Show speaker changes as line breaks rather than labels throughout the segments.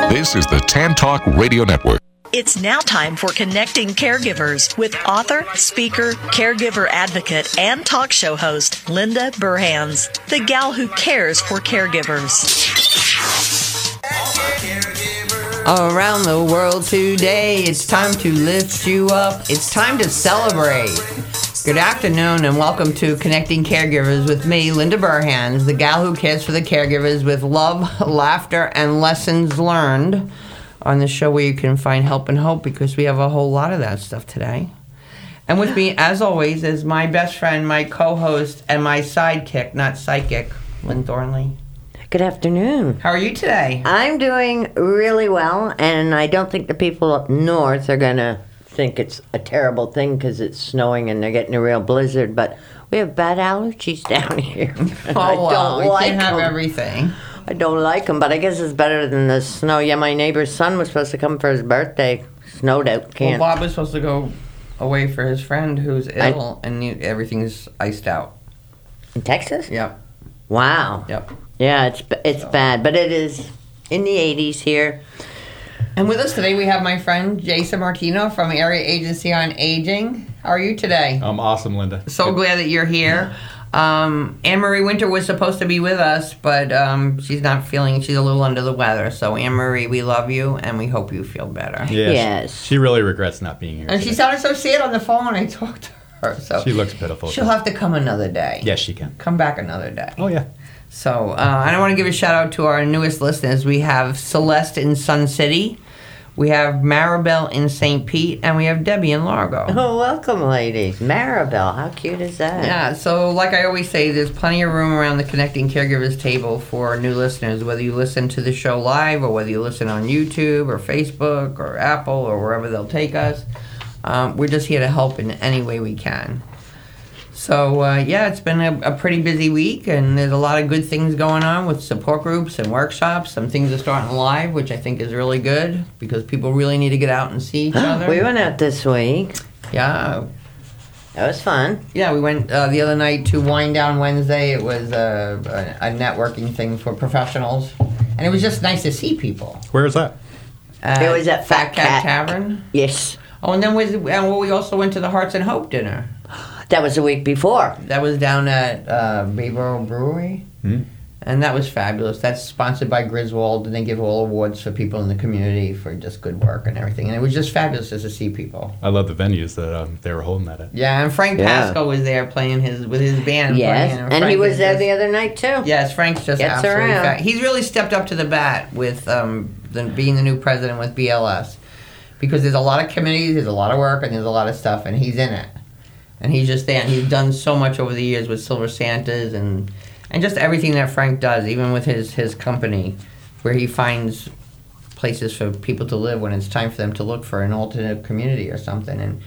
This is the Tan Talk Radio Network.
It's now time for Connecting Caregivers with author, speaker, caregiver advocate, and talk show host Linda Burhans, the gal who cares for caregivers.
Around the world today, it's time to lift you up. It's time to celebrate. Good afternoon and welcome to Connecting Caregivers with me, Linda Burhans, the gal who cares for the caregivers with love, laughter, and lessons learned. On the show where you can find help and hope, because we have a whole lot of that stuff today. And with me, as always, is my best friend, my co-host, and my sidekick, not psychic, Lynn Thornley.
Good afternoon.
How are you today?
I'm doing really well, and I don't think the people up north are going to think it's a terrible thing because it's snowing and they're getting a real blizzard, but we have bad allergies down here.
Oh, well, we can't have everything.
I don't like them, but I guess it's better than the snow. Yeah, my neighbor's son was supposed to come for his birthday. Snowed out. Can't.
Well, Bob was supposed to go away for his friend who's ill, and everything's iced out.
In Texas?
Yep.
Wow.
Yep.
Yeah, it's bad, but it is in the 80s here.
And with us today, we have my friend Jason Martino from Area Agency on Aging. How are you today?
I'm awesome, Linda.
So glad that you're here. Anne-Marie Winter was supposed to be with us, but she's not feeling, she's a little under the weather. So Anne-Marie, we love you, and we hope you feel better.
Yeah,
Yes.
She really regrets not being here.
And she sounded so sad on the phone when I talked to her. So
She looks pitiful.
she'll have to come another day.
Yes, she can.
Come back another day.
Oh, yeah.
So I want to give a shout out to our newest listeners. We have Celeste in Sun City. We have Maribel in St. Pete, and we have Debbie in Largo.
Oh, welcome, ladies. Maribel, how cute is that?
Yeah, so like I always say, there's plenty of room around the Connecting Caregivers table for new listeners, whether you listen to the show live or whether you listen on YouTube or Facebook or Apple or wherever they'll take us. We're just here to help in any way we can. So, it's been a pretty busy week, and there's a lot of good things going on with support groups and workshops. Some things are starting live, which I think is really good, because people really need to get out and see each other.
We went out this week.
Yeah.
That was fun.
Yeah, we went the other night to Wind Down Wednesday. It was a networking thing for professionals, and it was just nice to see people.
Where is that?
It was at
Fat Cat Tavern.
Yes.
Oh, and then we also went to the Hearts and Hope dinner.
That was the week before.
That was down at Bayboro Brewery, and that was fabulous. That's sponsored by Griswold, and they give all awards for people in the community for just good work and everything. And it was just fabulous just to see people.
I love the venues that they were holding that at.
Yeah, and Frank Pasco was there playing with his band.
Yes,
playing,
and he
Frank
was
is
there
just-
the other night, too.
Yes, Frank's just
Gets
absolutely
around.
He's really stepped up to the bat with being the new president with BLS, because there's a lot of committees, there's a lot of work, and there's a lot of stuff, and he's in it. And he's just there, and he's done so much over the years with Silver Santas and just everything that Frank does, even with his company, where he finds places for people to live when it's time for them to look for an alternate community or something. And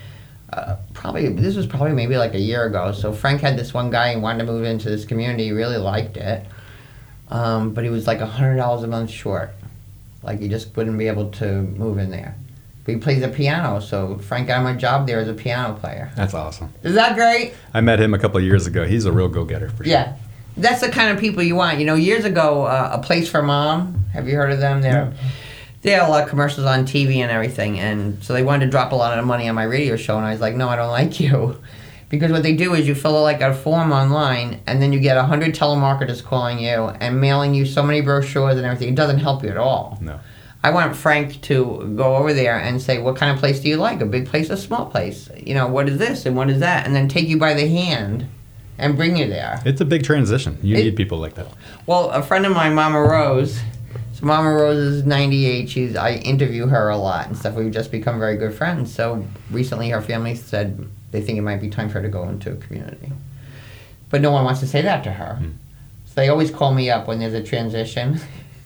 this was probably maybe like a year ago. So Frank had this one guy who wanted to move into this community. He really liked it, but he was like $100 a month short. Like he just wouldn't be able to move in there. But he plays the piano, so Frank got him a job there as a piano player.
That's awesome.
Is that great?
I met him a couple of years ago. He's a real go-getter for sure.
Yeah. That's the kind of people you want. You know, years ago, A Place for Mom, have you heard of them? They had a lot of commercials on TV and everything, and so they wanted to drop a lot of money on my radio show, and I was like, no, I don't like you. Because what they do is you fill like a form online, and then you get 100 telemarketers calling you and mailing you so many brochures and everything. It doesn't help you at all.
No.
I want Frank to go over there and say, what kind of place do you like? A big place, a small place? You know, what is this and what is that? And then take you by the hand and bring you there.
It's a big transition. You need people like that.
Well, a friend of mine, Mama Rose, so Mama Rose is 98. I interview her a lot and stuff. We've just become very good friends. So recently her family said they think it might be time for her to go into a community. But no one wants to say that to her. So they always call me up when there's a transition.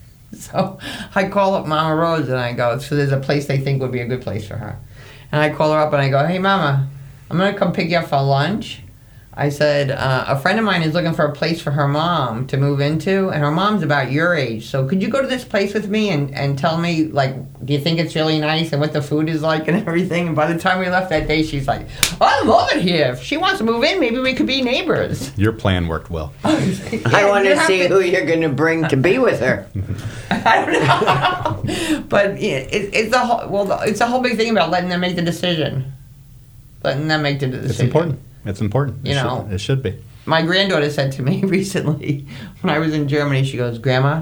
So I call up Mama Rose and I go, so there's a place they think would be a good place for her. And I call her up and I go, hey Mama, I'm going to come pick you up for lunch. I said, a friend of mine is looking for a place for her mom to move into, and her mom's about your age. So could you go to this place with me and tell me, like, do you think it's really nice and what the food is like and everything? And by the time we left that day, she's like, I love it here. If she wants to move in, maybe we could be neighbors.
Your plan worked well.
I want to see who you're going to bring to be with her.
I don't know. But it's a whole big thing about letting them make the decision. Letting them make the decision.
It's important. It's important. It should be.
My granddaughter said to me recently, when I was in Germany, she goes, Grandma,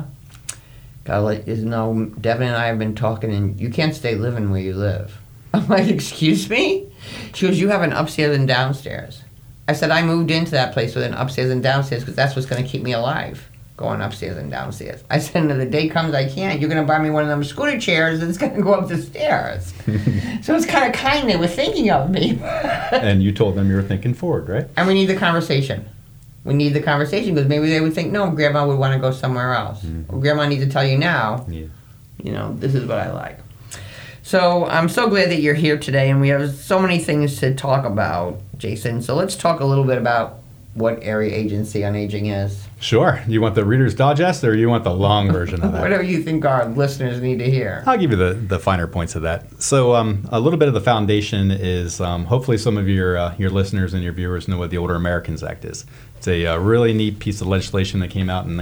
Devin and I have been talking, and you can't stay living where you live. I'm like, excuse me? She goes, you have an upstairs and downstairs. I said, I moved into that place with an upstairs and downstairs because that's what's going to keep me alive, going upstairs and downstairs. I said, and the day comes I can't, you're going to buy me one of them scooter chairs and it's going to go up the stairs. So it's kind of kind they were thinking of me.
And you told them you were thinking forward, right?
And we need the conversation. We need the conversation because maybe they would think, no, Grandma would want to go somewhere else. Or Grandma needs to tell you now, this is what I like. So I'm so glad that you're here today, and we have so many things to talk about, Jason. So let's talk a little bit about what Area Agency on Aging is.
Sure. You want the Reader's Digest or you want the long version of that?
Whatever you think our listeners need to hear.
I'll give you the finer points of that. So a little bit of the foundation is hopefully some of your listeners and your viewers know what the Older Americans Act is. It's a really neat piece of legislation that came out in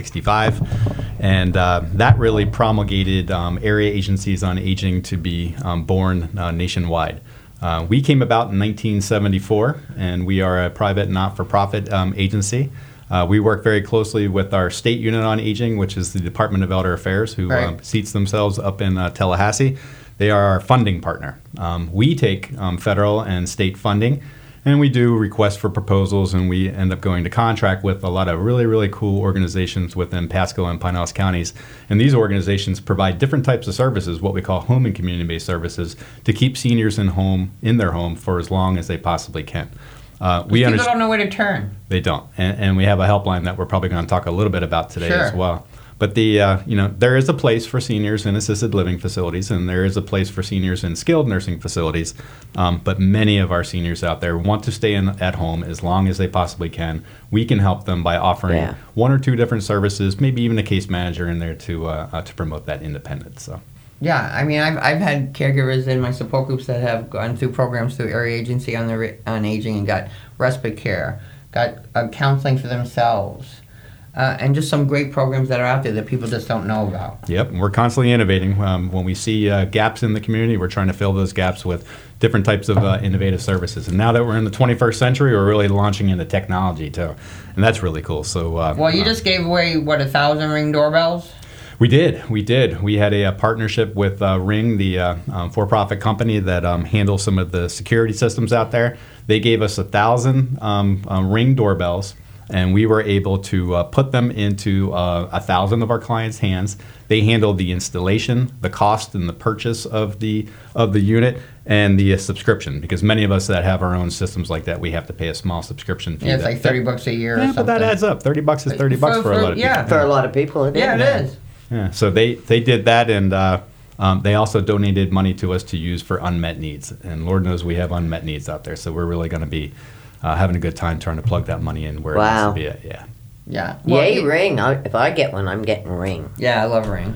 1965, and that really promulgated area agencies on aging to be born nationwide. We came about in 1974, and we are a private not-for-profit agency. We work very closely with our state unit on aging, which is the Department of Elder Affairs, who seats themselves up in Tallahassee. They are our funding partner. We take federal and state funding, and we do requests for proposals, and we end up going to contract with a lot of really, really cool organizations within Pasco and Pinellas counties. And these organizations provide different types of services, what we call home and community-based services, to keep seniors in their home for as long as they possibly can.
People don't know where to turn.
They don't, and we have a helpline that we're probably going to talk a little bit about today as well. But there is a place for seniors in assisted living facilities, and there is a place for seniors in skilled nursing facilities. But many of our seniors out there want to stay at home as long as they possibly can. We can help them by offering one or two different services, maybe even a case manager in there to promote that independence. So.
Yeah, I mean, I've had caregivers in my support groups that have gone through programs through Area Agency on Aging and got respite care, got counseling for themselves, and just some great programs that are out there that people just don't know about.
Yep, we're constantly innovating. When we see gaps in the community, we're trying to fill those gaps with different types of innovative services. And now that we're in the 21st century, we're really launching into technology too, and that's really cool. So,
you just gave away 1,000 Ring doorbells.
We did. We had a partnership with Ring, the for-profit company that handles some of the security systems out there. They gave us 1,000 Ring doorbells, and we were able to put them into 1,000 of our clients' hands. They handled the installation, the cost, and the purchase of the unit, and the subscription. Because many of us that have our own systems like that, we have to pay a small subscription fee.
Yeah, it's like $30 a year. Or something.
But that adds up. $30 is $30 for a lot of people.
Yeah, for a lot of people, it is.
Yeah, it is.
Yeah, so they did that, and they also donated money to us to use for unmet needs. And Lord knows we have unmet needs out there, so we're really going to be having a good time trying to plug that money in where it needs to be at. Yeah.
Yeah.
Well, yay, Ring. If I get one, I'm getting Ring.
Yeah, I love Ring.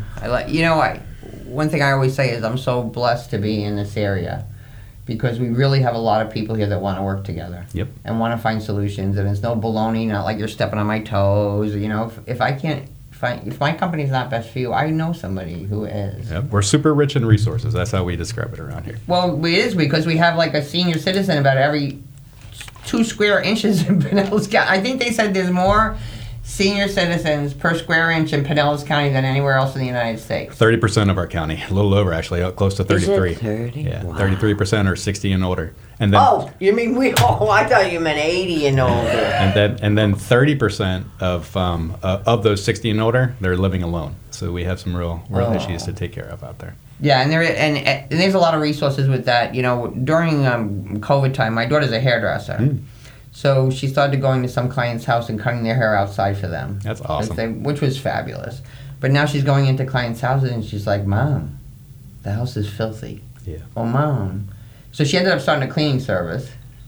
One thing I always say is I'm so blessed to be in this area because we really have a lot of people here that want to work together.
Yep.
And want to find solutions, and it's no baloney, not like you're stepping on my toes. If my company's not best for you, I know somebody who is.
Yep. We're super rich in resources. That's how we describe it around here.
Well, it is because we have like a senior citizen about every 2 square inches in Pinellas County. I think they said there's more senior citizens per square inch in Pinellas County than anywhere else in the United States.
30% of our county, a little over actually, close to 33.
Is it 30?
Yeah,
wow.
33% are 60 and older. And then,
you mean I thought you meant 80 and older.
And then 30% of those 60 and older, they're living alone. So we have some real issues to take care of out there.
Yeah, and there's a lot of resources with that. During COVID time, my daughter's a hairdresser. So she started going to some client's house and cutting their hair outside for them.
That's awesome.
Which was fabulous. But now she's going into clients' houses and she's like, Mom, the house is filthy.
Yeah.
Oh, Mom. So she ended up starting a cleaning service.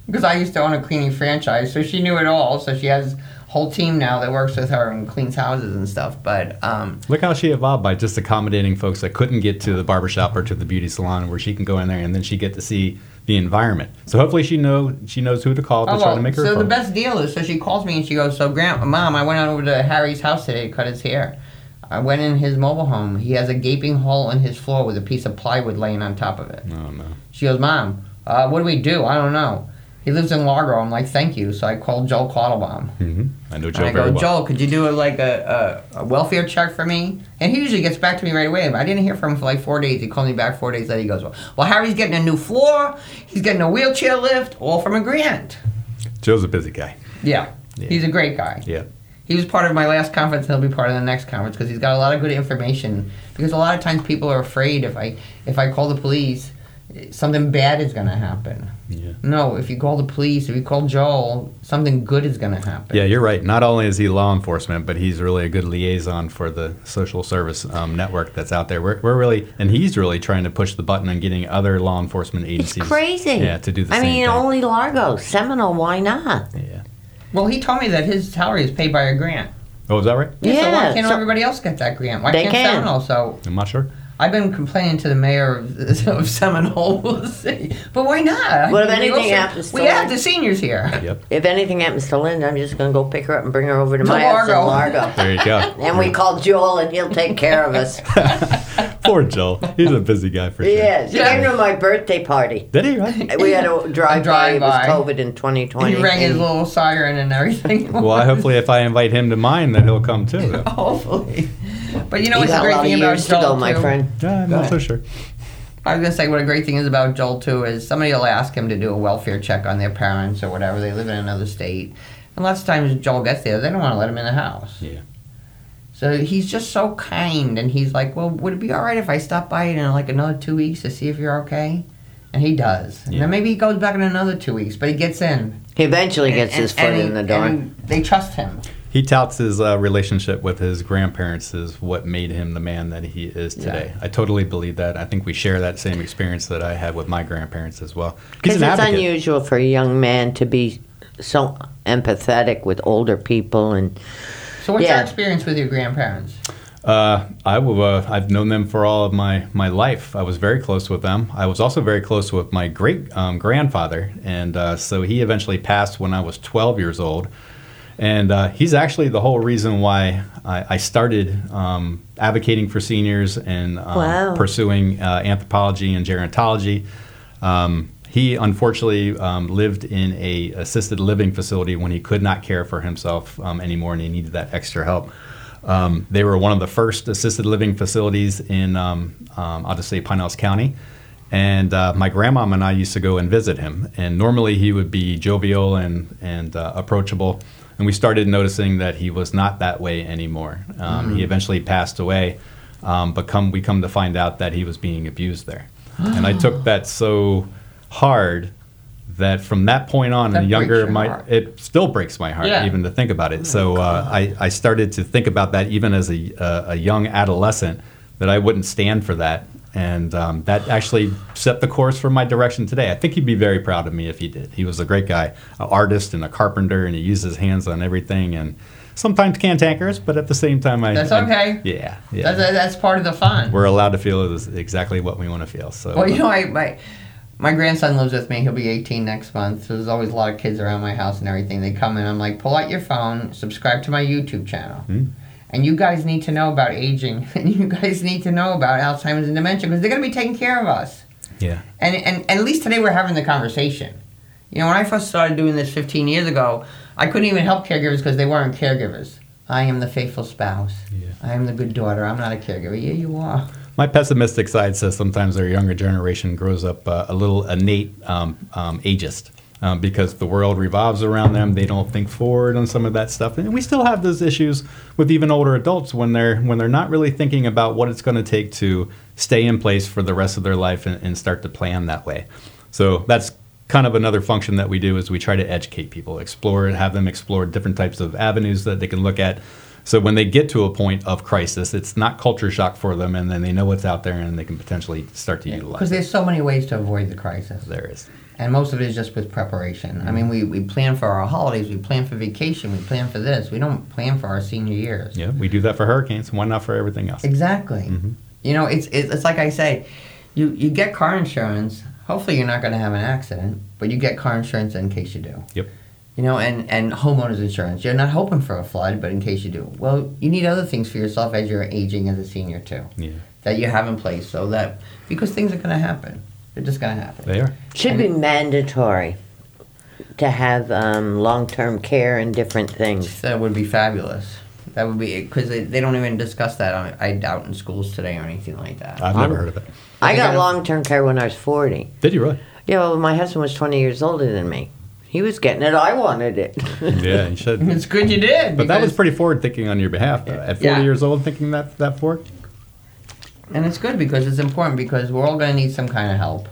because I used to own a cleaning franchise, so she knew it all. So she has a whole team now that works with her and cleans houses and stuff. But
look how she evolved by just accommodating folks that couldn't get to the barbershop or to the beauty salon, where she can go in there and then she get to see the environment. So hopefully she knows who to call to try to make her.
So the best deal is, so she calls me and she goes, "So Mom, I went over to Harry's house today to cut his hair. I went in his mobile home. He has a gaping hole in his floor with a piece of plywood laying on top of it."
Oh no.
She goes, "Mom, what do we do? I don't know. He lives in Largo." I'm like, "Thank you." So I called Joel Quattlebaum.
Mm-hmm. I know Joe
And I
very
go,
well.
"Joel, could you do a welfare check for me?" And he usually gets back to me right away. But I didn't hear from him for like 4 days. He called me back 4 days later. He goes, well, Harry's getting a new floor. He's getting a wheelchair lift, all from a grant.
Joe's a busy guy.
Yeah. He's a great guy.
Yeah.
He was part of my last conference, and he'll be part of the next conference because he's got a lot of good information. Because a lot of times people are afraid if I call the police, something bad is going to happen.
Yeah.
No, if you call the police, if you call Joel, something good is going to happen.
Yeah, you're right. Not only is he law enforcement, but he's really a good liaison for the social service network that's out there. We're really, and he's really trying to push the button on getting other law enforcement agencies.
It's crazy.
Yeah, to do the same
I mean,
thing.
only Largo, Seminole. Why not?
Yeah.
Well, he told me that his salary is paid by a grant.
Oh, is that right?
Yeah, so why can't
so-
everybody else get that grant? Why
They
can't
can.
Seminole? So
I'm not sure.
I've been complaining to the mayor of Seminole. We'll see. But why not?
What if
I mean,
anything happens to
We have
him?
the seniors here.
Yep.
If anything happens to Linda, I'm just going to go pick her up and bring her over to
To
my house in
Largo.
Largo.
There you go.
And we call Joel, and he'll take care of us.
Poor Joel. He's a busy guy for sure.
Yes, he came to my birthday party.
Did he? Right?
We had a drive-by. It was
drive-by.
COVID in 2020.
He rang his
and-
little siren and everything.
Well, hopefully if I invite him to mine, then he'll come too. though.
Hopefully. But you know
You
what's the
got a
great
lot of
thing about
years to
Joel,
go, my
too?
friend.
Yeah, I'm
Go
not so
ahead.
sure.
I was going to say what a great thing is about Joel, too, is somebody will ask him to do a welfare check on their parents or whatever. They live in another state. And lots of times Joel gets there, they don't want to let him in the house.
Yeah.
So he's just so kind, and he's like, well, would it be all right if I stop by in like another 2 weeks to see if you're okay? And he does. And
Yeah.
then maybe he goes back in another 2 weeks, but he gets in.
He eventually gets
And-
his foot
and
in the door.
and they trust him.
He touts his relationship with his grandparents as what made him the man that he is today. I totally believe that. I think we share that same experience that I had with my grandparents as well. He's
Because
an
it's
advocate.
unusual for a young man to be so empathetic with older people. And
So what's
Yeah.
your experience with your grandparents?
I've known them for all of my life. I was very close with them. I was also very close with my great grandfather, and so he eventually passed when I was 12 years old. And he's actually the whole reason why I started advocating for seniors and
Wow.
pursuing anthropology and gerontology. He unfortunately lived in a assisted living facility when he could not care for himself anymore, and he needed that extra help. They were one of the first assisted living facilities in, I'll just say Pinellas County. And my grandmom and I used to go and visit him. And normally he would be jovial and approachable. And we started noticing that he was not that way anymore. He eventually passed away, but we come to find out that he was being abused there. And I took that so hard that from that point on,
That
and
breaks
younger,
your heart.
it still breaks my heart
Yeah.
even to think about it. So I started to think about that even as a young adolescent, that I wouldn't stand for that. And that actually set the course for my direction today. I think he'd be very proud of me if he did. He was a great guy, an artist and a carpenter, and he used his hands on everything, and sometimes cantankerous, but at the same time,
That's okay.
Yeah.
That's part of the fun.
We're allowed to feel exactly what we want to feel. So,
Well, you know, my grandson lives with me. He'll be 18 next month. So there's always a lot of kids around my house and everything. They come in. I'm like, pull out your phone, subscribe to my YouTube channel. And you guys need to know about aging. And you guys need to know about Alzheimer's and dementia because they're going to be taking care of us.
yeah.
And at least today we're having the conversation. You know, when I first started doing this 15 years ago, I couldn't even help caregivers because they weren't caregivers. I am the faithful spouse.
Yeah.
I am the good daughter. I'm not a caregiver. Yeah, you are.
My pessimistic side says sometimes our younger generation grows up a little innate ageist because the world revolves around them. They don't think forward on some of that stuff, and we still have those issues with even older adults when they're not really thinking about what it's going to take to stay in place for the rest of their life and start to plan that way. So that's kind of another function that we do is we try to educate people, explore, have them explore different types of avenues that they can look at So when they get to a point of crisis, it's not culture shock for them, and then they know what's out there, and they can potentially start to utilize
Because
it.
there's so many ways to avoid the crisis.
There is.
And most of it is just with preparation. I mean, we plan for our holidays, we plan for vacation, we plan for this. We don't plan for our senior years.
Yeah, we do that for hurricanes. Why not for everything else?
Exactly. You know, it's like I say, you get car insurance. Hopefully you're not going to have an accident, but you get car insurance in case you do.
Yep.
You know, and homeowners insurance. You're not hoping for a flood, but in case you do. Well, you need other things for yourself as you're aging as a senior too.
Yeah.
That you have in place so that, because things are going to happen. They're just going to happen.
They are.
Should be mandatory to have long-term care and different things.
That would be fabulous. That would be, because they don't even discuss that, I doubt, in schools today or anything like that.
I've never heard of it.
I
They
got
gotta-
long-term care when I was 40.
Did you really?
Yeah, well, my husband was 20 years older than me. He was getting it. I wanted it.
Yeah, you should.
It's good you did.
But that was
because-
pretty forward thinking on your behalf. At 40
Yeah.
years old, thinking that forward?
And it's good because it's important because we're all going to need some kind of help.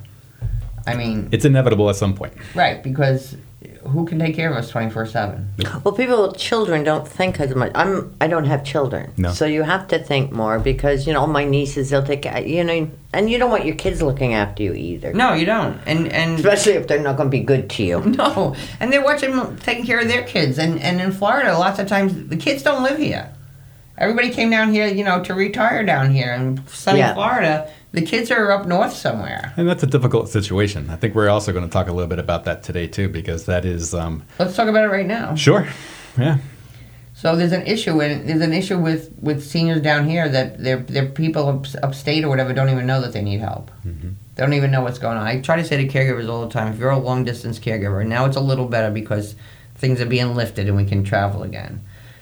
I mean,
It's inevitable at some point.
right, because who can take care of us 24/7?
Well, people with children don't think as much. I don't have children,
No.
so you have to think more because my nieces, they'll take and you don't want your kids looking after you either.
No, you don't. And
Especially if they're not going to be good to you.
no, and they're watching taking care of their kids. And in Florida, lots of times the kids don't live here. Everybody came down here, to retire down here in sunny
Yeah.
Florida. The kids are up north somewhere.
And that's a difficult situation. I think we're also going to talk a little bit about that today, too, because that is...
Let's talk about it right now.
Sure. Yeah.
So there's an issue, and there's an issue with seniors down here that their people upstate or whatever don't even know that they need help. They don't even know what's going on. I try to say to caregivers all the time, if you're a long distance caregiver, now it's a little better because things are being lifted and we can travel again.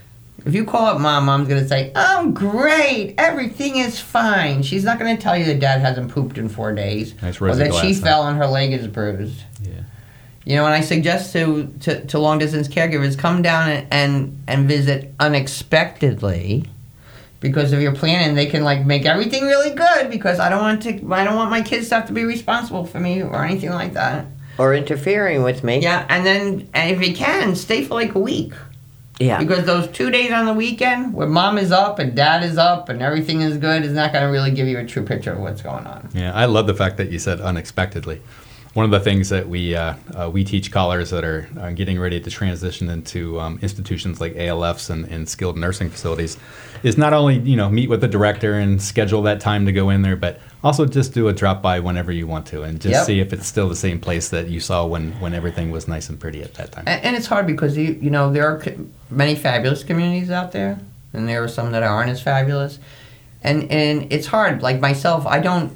If you call up mom's going to say, "Oh, great, everything is fine." She's not going to tell you that dad hasn't pooped in 4 days,
Nice
or
rosy
that she
glass, huh?
fell and her leg is bruised.
Yeah.
And I suggest to long distance caregivers come down and visit unexpectedly, because if you're planning, they can make everything really good because I don't want my kids to have to be responsible for me or anything like that.
Or interfering with me.
Yeah, and if you can, stay for a week.
Yeah.
Because those 2 days on the weekend where mom is up and dad is up and everything is good is not going to really give you a true picture of what's going on.
Yeah, I love the fact that you said unexpectedly. One of the things that we teach callers that are getting ready to transition into institutions like ALFs and skilled nursing facilities is not only meet with the director and schedule that time to go in there, but also just do a drop by whenever you want to and just see if it's still the same place that you saw when everything was nice and pretty at that time.
And it's hard because there are many fabulous communities out there, and there are some that aren't as fabulous, and it's hard. Like myself, I don't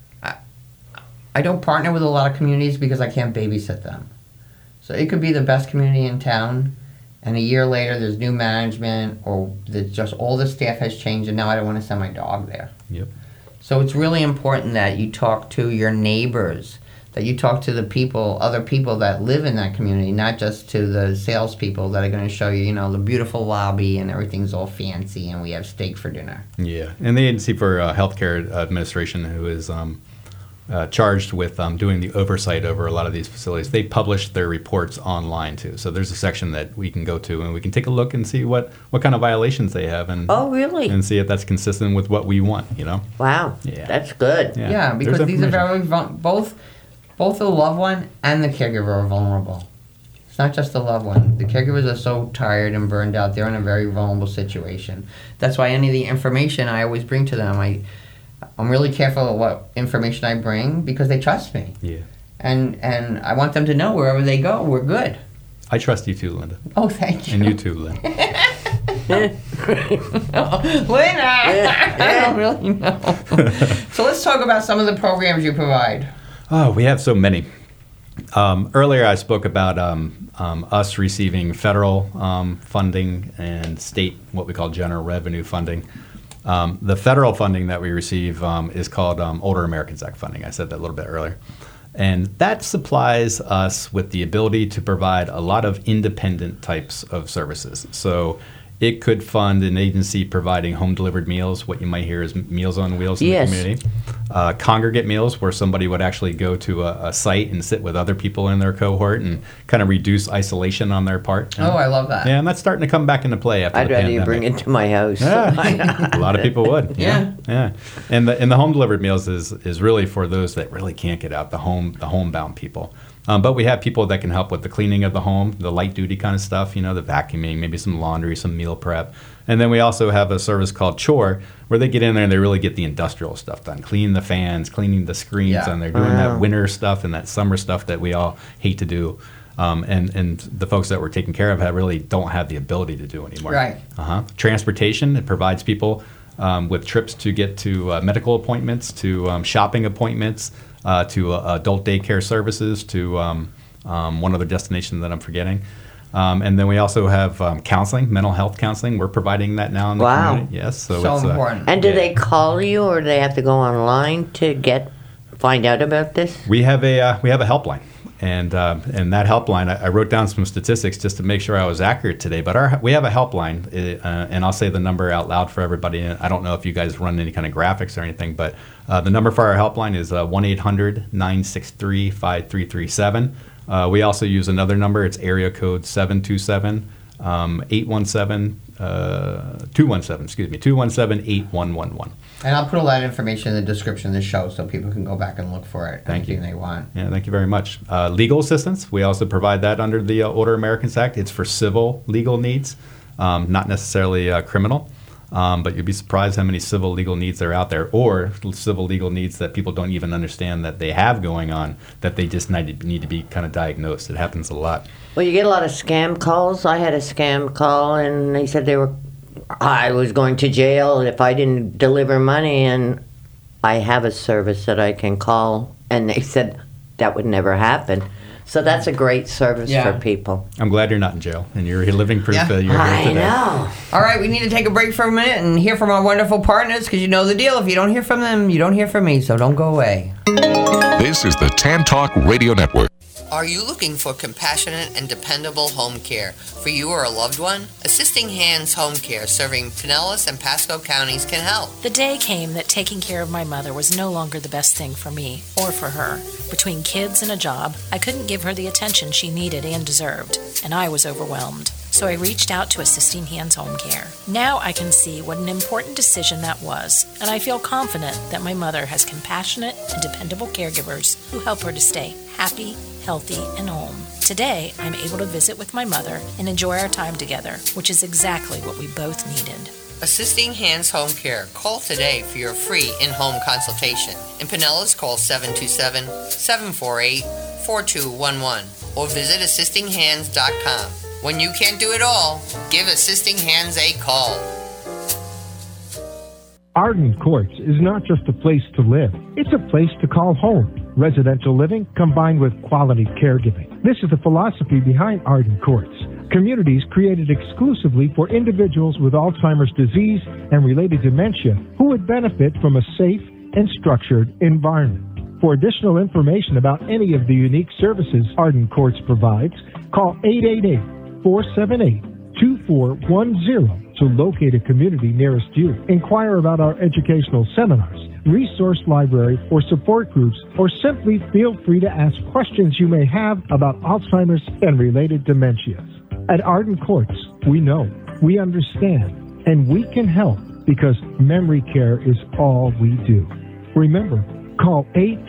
partner with a lot of communities because I can't babysit them. So it could be the best community in town, and a year later there's new management, or just all the staff has changed, and now I don't want to send my dog there.
Yep.
So it's really important that you talk to your neighbors, that you talk to other people that live in that community, not just to the salespeople that are going to show you, the beautiful lobby and everything's all fancy and we have steak for dinner.
Yeah, and the Agency for Healthcare Administration, who is charged with doing the oversight over a lot of these facilities, they publish their reports online too. So there's a section that we can go to and we can take a look and see what kind of violations they have and
Oh, really?
and see if that's consistent with what we want.
Wow.
Yeah.
That's good.
Yeah, because
there's
these are
information.
very both the loved one and the caregiver are vulnerable. It's not just the loved one. The caregivers are so tired and burned out. They're in a very vulnerable situation. That's why any of the information I always bring to them, I'm really careful of what information I bring because they trust me.
Yeah.
And I want them to know wherever they go, we're good.
I trust you too, Linda.
Oh, thank you.
And you too, Lynn.
Lynn, I don't really know. So let's talk about some of the programs you provide.
Oh, we have so many. Earlier I spoke about us receiving federal funding and state, what we call general revenue funding. The federal funding that we receive is called Older Americans Act funding. I said that a little bit earlier. And that supplies us with the ability to provide a lot of independent types of services. So it could fund an agency providing home-delivered meals. What you might hear is Meals on Wheels in
Yes.
the community. congregate meals where somebody would actually go to a site and sit with other people in their cohort and kind of reduce isolation on their part.
Oh, I love that.
Yeah, and that's starting to come back into play after
I'd
the
rather
pandemic.
you bring it to my house.
Yeah. A lot of people would.
Yeah.
Yeah. And the home delivered meals is really for those that really can't get out, the homebound people. But we have people that can help with the cleaning of the home, the light duty kind of stuff, the vacuuming, maybe some laundry, some meal prep. And then we also have a service called Chore, where they get in there and they really get the industrial stuff done, cleaning the fans, cleaning the screens, and they're doing that winter stuff and that summer stuff that we all hate to do. And the folks that we're taking care of really don't have the ability to do anymore.
Right.
Transportation, it provides people with trips to get to medical appointments, to shopping appointments, to adult daycare services, to one other destination that I'm forgetting. And then we also have counseling, mental health counseling. We're providing that now in the community. Yes, so it's
important.
And do they call you, or do they have to go online to find out about this?
We have a helpline, and that helpline, I wrote down some statistics just to make sure I was accurate today. But we have a helpline, and I'll say the number out loud for everybody. I don't know if you guys run any kind of graphics or anything, but the number for our helpline is 1-800-963-5337. We also use another number. It's area code 217-8111.
And I'll put all that information in the description of the show so people can go back and look for it. Anything they want.
Yeah, thank you very much. Legal assistance, we also provide that under the Older Americans Act. It's for civil legal needs, not necessarily criminal. But you'd be surprised how many civil legal needs are out there, or civil legal needs that people don't even understand that they have going on, that they just need to be kind of diagnosed. It happens a lot.
Well, you get a lot of scam calls. I had a scam call, and they said I was going to jail if I didn't deliver money, and I have a service that I can call, and they said that would never happen. So that's a great service for people.
I'm glad you're not in jail, and you're living proof that you're here
I
today.
know.
All right, we need to take a break for a minute and hear from our wonderful partners, because you know the deal. If you don't hear from them, you don't hear from me, so don't go away.
This is the Tan Talk Radio Network.
Are you looking for compassionate and dependable home care for you or a loved one? Assisting Hands Home Care, serving Pinellas and Pasco counties, can help.
The day came that taking care of my mother was no longer the best thing for me or for her. Between kids and a job, I couldn't give her the attention she needed and deserved, and I was overwhelmed. So I reached out to Assisting Hands Home Care. Now I can see what an important decision that was, and I feel confident that my mother has compassionate and dependable caregivers who help her to stay happy, healthy, and home. Today, I'm able to visit with my mother and enjoy our time together, which is exactly what we both needed.
Assisting Hands Home Care. Call today for your free in-home consultation. In Pinellas, call 727-748-4211 or visit assistinghands.com. When you can't do it all, give Assisting Hands a call.
Arden Courts is not just a place to live. It's a place to call home. Residential living combined with quality caregiving. This is the philosophy behind Arden Courts. Communities created exclusively for individuals with Alzheimer's disease and related dementia who would benefit from a safe and structured environment. For additional information about any of the unique services Arden Courts provides, call 888-478-2410 to locate a community nearest you. Inquire about our educational seminars, resource library, or support groups, or simply feel free to ask questions you may have about Alzheimer's and related dementias. At Arden Courts, we know, we understand, and we can help because memory care is all we do. Remember, call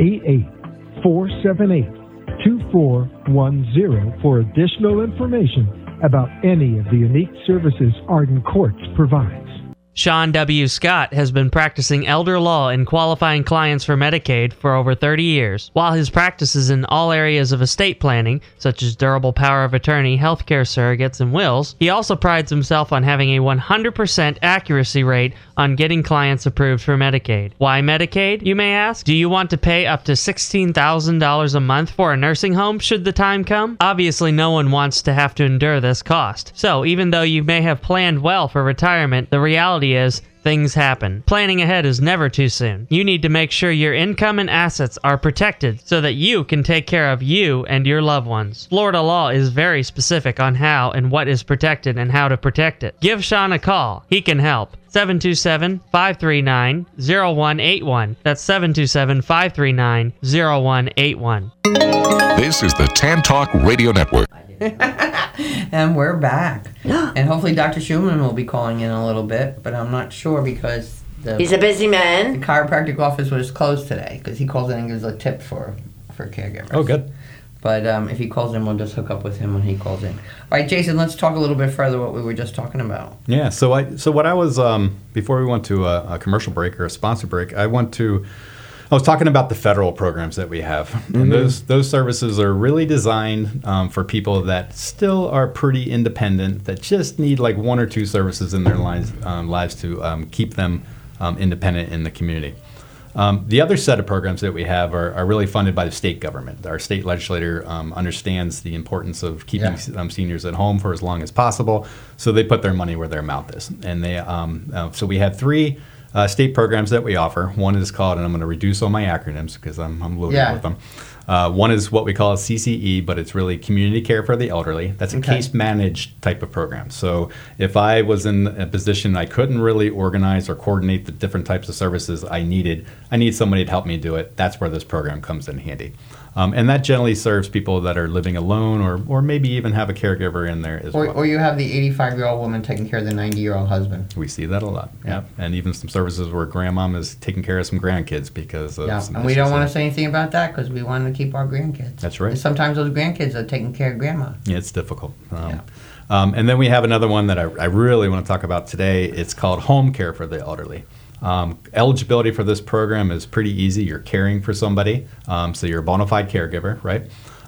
888-478-2410 for additional information about any of the unique services Arden Courts provides.
Sean W. Scott has been practicing elder law and qualifying clients for Medicaid for over 30 years. While his practice is in all areas of estate planning, such as durable power of attorney, healthcare surrogates, and wills, he also prides himself on having a 100% accuracy rate on getting clients approved for Medicaid. Why Medicaid, you may ask? Do you want to pay up to $16,000 a month for a nursing home should the time come? Obviously, no one wants to have to endure this cost. So, even though you may have planned well for retirement, the reality is things happen. Planning ahead is never too soon. You need to make sure your income and assets are protected so that you can take care of you and your loved ones. Florida law is very specific on how and what is protected and how to protect it. Give Sean a call. He can help. 727-539-0181. That's 727-539-0181.
This is the Tan Talk Radio Network.
And we're back. And hopefully Dr. Schumann will be calling in a little bit, but I'm not sure because
He's a busy
the
man.
chiropractic office was closed today because he calls in and gives a tip for caregivers.
Oh, good.
But if he calls in, we'll just hook up with him when he calls in. All right, Jason, let's talk a little bit further what we were just talking about.
Yeah. So what I was before we went to a commercial break or a sponsor break, I was talking about the federal programs that we have, and those services are really designed for people that still are pretty independent, that just need like one or two services in their lives to keep them independent in the community. The other set of programs that we have are really funded by the state government. Our state legislator understands the importance of keeping seniors at home for as long as possible, so they put their money where their mouth is. And they so we have three state programs that we offer. One is called, and I'm going to reduce all my acronyms because I'm loaded with them. One is what we call a CCE, but it's really Community Care for the Elderly. That's a case-managed type of program. So if I was in a position I couldn't really organize or coordinate the different types of services I need somebody to help me do it, that's where this program comes in handy. And that generally serves people that are living alone or maybe even have a caregiver in there as well.
Or you have the 85-year-old woman taking care of the 90-year-old husband.
We see that a lot, And even some services where grandmom is taking care of some grandkids because of some
and we don't want to say anything about that because we want to keep our grandkids.
That's right.
And sometimes those grandkids are taking care of grandma.
Yeah, it's difficult. And then we have another one that I really want to talk about today. It's called Home Care for the Elderly. Eligibility for this program is pretty easy. You're caring for somebody, so you're a bona fide caregiver, right?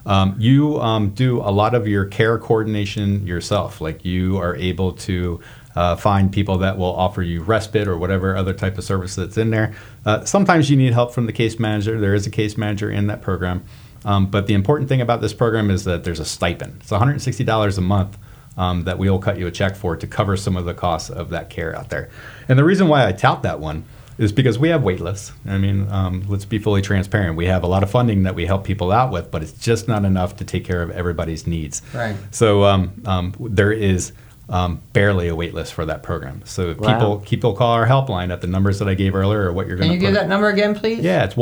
You do a lot of your care coordination yourself. Like you are able to find people that will offer you respite or whatever other type of service that's in there. Sometimes you need help from the case manager. There is a case manager in that program. But the important thing about this program is that there's a stipend. It's $160 a month that we will cut you a check for to cover some of the costs of that care out there. And the reason why I tout that one is because we have wait lists. I mean, let's be fully transparent. We have a lot of funding that we help people out with, but it's just not enough to take care of everybody's needs.
Right.
So there is barely a wait list for that program. So if people call our helpline at the numbers that I gave earlier or what you're going to
Can you give that number again, please?
Yeah, it's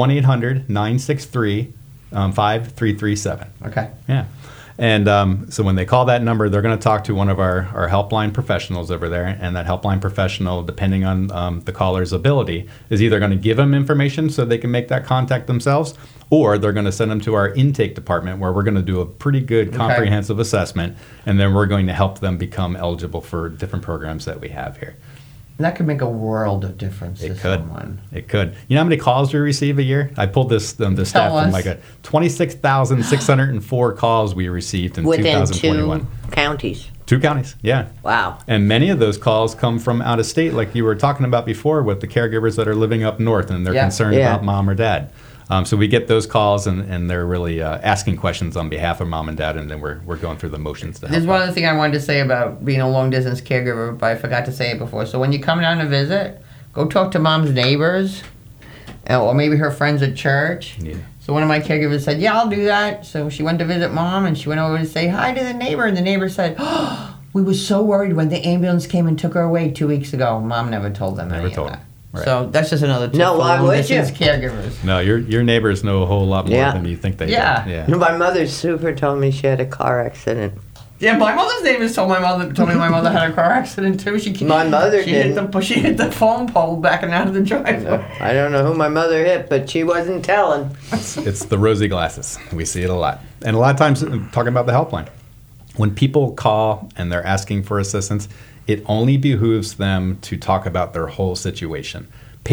1-800-963-5337.
Okay.
Yeah. And so when they call that number, they're going to talk to one of our helpline professionals over there. And that helpline professional, depending on the caller's ability, is either going to give them information so they can make that contact themselves, or they're going to send them to our intake department where we're going to do a pretty good comprehensive assessment. And then we're going to help them become eligible for different programs that we have here.
That could make a world of difference to someone.
It could. You know how many calls we receive a year? I pulled this stat from like 26,604 calls we received in 2021.
Within 2 counties.
2 counties, yeah.
Wow.
And many of those calls come from out of state, like you were talking about before with the caregivers that are living up north and they're concerned about mom or dad. So we get those calls, and they're really asking questions on behalf of mom and dad, and then we're going through the motions to help.
There's one other thing I wanted to say about being a long-distance caregiver, but I forgot to say it before. So when you come down to visit, go talk to mom's neighbors, or maybe her friends at church.
Yeah.
So one of my caregivers said, yeah, I'll do that. So she went to visit mom, and she went over to say hi to the neighbor, and the neighbor said, oh, we were so worried when the ambulance came and took her away 2 weeks ago. Mom never told them any of that. Right. So that's just another tip for long-distance caregivers.
No, your neighbors know a whole lot more than you think they do.
Yeah.
My mother super told me she had a car accident.
Yeah, my mother's neighbors told me my mother had a car accident too.
My mother didn't.
She hit the phone pole backing out of the driveway.
I don't know who my mother hit, but she wasn't telling.
It's the rosy glasses. We see it a lot. And a lot of times, talking about the helpline, when people call and they're asking for assistance, it only behooves them to talk about their whole situation.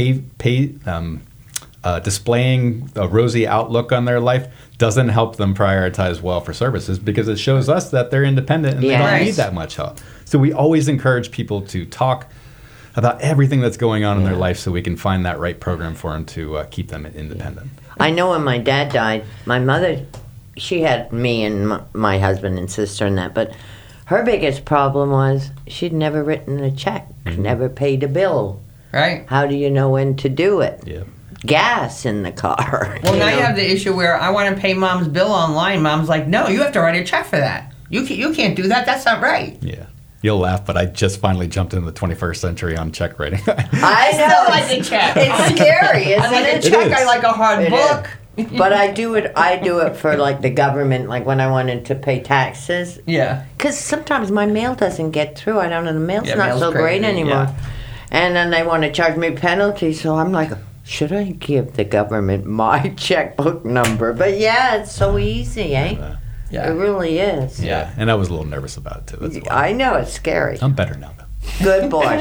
Displaying a rosy outlook on their life doesn't help them prioritize well for services because it shows us that they're independent and they don't need that much help. So we always encourage people to talk about everything that's going on in their life so we can find that right program for them to keep them independent.
I know when my dad died, my mother, she had me and my husband and sister and that, but her biggest problem was she'd never written a check, never paid a bill.
Right.
How do you know when to do it?
Yeah.
Gas in the car.
Well, now you have the issue where I want to pay Mom's bill online. Mom's like, no, you have to write a check for that. You can't do that. That's not right.
Yeah. You'll laugh, but I just finally jumped into the 21st century on check writing.
I know.
Still like a check.
It's scary, isn't
I like a
it?
check.
is.
I like a hard
It
book.
But I do it for like the government, like when I wanted to pay taxes.
Yeah.
Because sometimes my mail doesn't get through. I don't know, the mail's
Yeah,
not
mail's
so great
crazy,
anymore.
yeah.
And then they want to charge me penalties, so I'm like, should I give the government my checkbook number? But yeah, it's so easy, eh?
Yeah.
It really is.
Yeah. And I was a little nervous about it, too. That's why.
I know, it's scary.
I'm better now, though.
Good boy.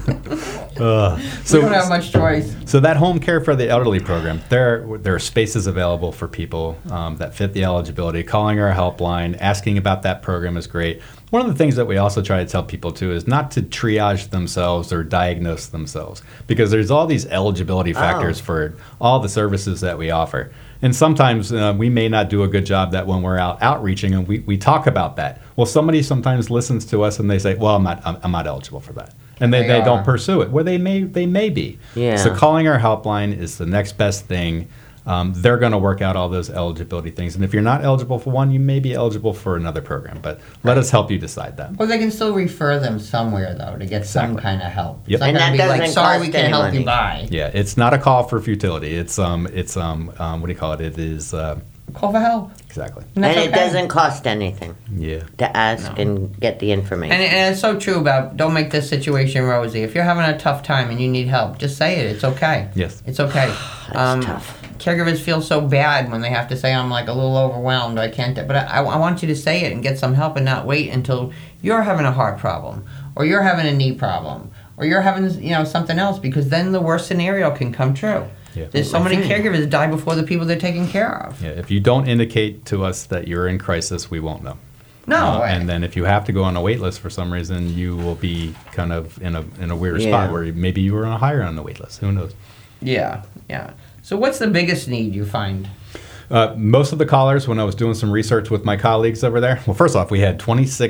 We don't have much choice.
So that home care for the elderly program, there are spaces available for people that fit the eligibility. Calling our helpline, asking about that program is great. One of the things that we also try to tell people too is not to triage themselves or diagnose themselves, because there's all these eligibility factors for all the services that we offer. And sometimes we may not do a good job that when we're out outreaching, and we talk about that. Well, somebody sometimes listens to us and they say, well, I'm not eligible for that. And they don't pursue it. Well, they may be.
Yeah.
So calling our helpline is the next best thing. They're going to work out all those eligibility things. And if you're not eligible for one, you may be eligible for another program. But let us help you decide that.
Or they can still refer them somewhere, though, to get some
Exactly.
kind of help.
Yep.
It's not
And
gonna
that
be like,
doesn't
sorry, we
cost
can't
any
help
money.
you buy.
Yeah, it's not a call for futility. It's what do you call it? It is
Call for help.
exactly.
And that's
And it
okay.
doesn't cost anything
Yeah.
to ask and get the information.
And it's so true about don't make this situation rosy. If you're having a tough time and you need help, just say it. It's okay.
Yes.
It's okay.
That's tough.
Caregivers feel so bad when they have to say, I'm like a little overwhelmed. I can't. But I want you to say it and get some help and not wait until you're having a heart problem or you're having a knee problem or you're having something else, because then the worst scenario can come true.
Yeah.
There's so many caregivers die before the people they're taking care of.
Yeah. If you don't indicate to us that you're in crisis, we won't know.
No way.
And then if you have to go on a wait list for some reason, you will be kind of in a weird
Yeah.
spot where maybe you were higher on the wait list. Who knows?
Yeah. So what's the biggest need you find?
Most of the callers, when I was doing some research with my colleagues over there, well, first off, we had